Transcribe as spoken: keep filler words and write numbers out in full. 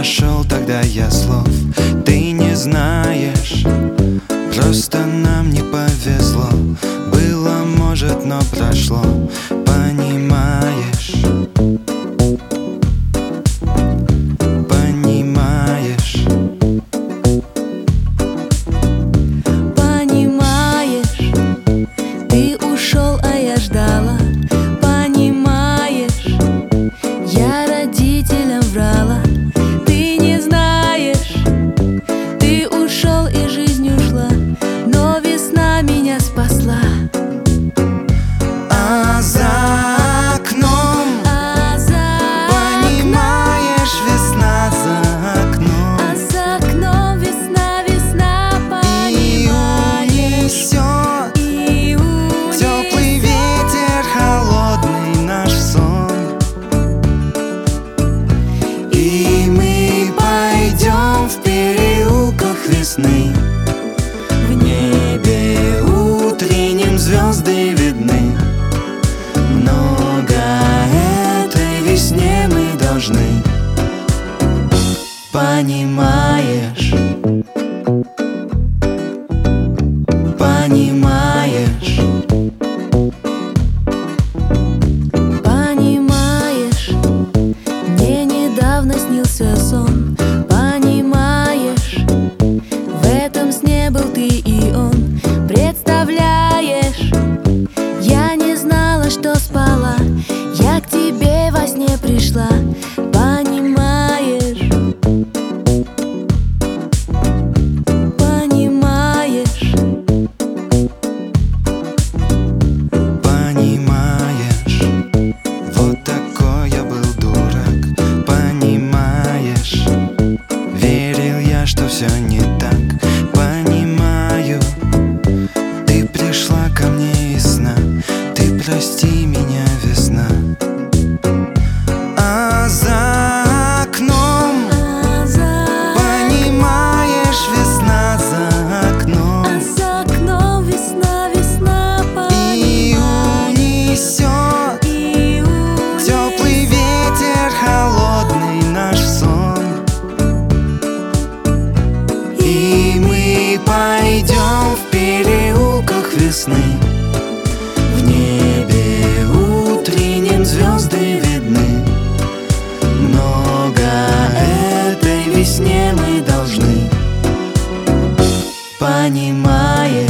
нашел тогда я слов. Ты не знаешь, просто нам не повезло. Было, может, но прошло, понимаешь? Понимаешь? Понимаешь, ты ушел, а я ждала. Понимаешь, я родителям врала. Ты не знаешь, ты ушел и жизнь ушла, но весна меня спасла. А за окном, А за понимаешь, весна за окном, А за окном весна, весна, и понимаешь, унесет и унесет теплый ветер, холодный наш сон. И мы пойдем в переулках весны. В небе утреннем звезды видны. Много этой весне мы должны. Понимаешь? Понимаешь? Понимаешь, мне недавно снился сон. Понимаешь, в этом сне был ты и он. Представляешь, я не знала, что спала, я к тебе во сне пришла. Понимаешь? Понимаешь? Понимаешь? Вот такой я был дурак. Понимаешь? Верил я, что все не так. Понимаю, ты пришла ко мне из сна. Ты прости меня, весна. А за окном, А за понимаешь, весна за окном, А за окном весна, весна, и унесет и унесет теплый ветер, холодный наш сон. И мы пойдем в переулках весны. В небе утреннем звезды видны. Много этой весне мы должны. Понимаешь?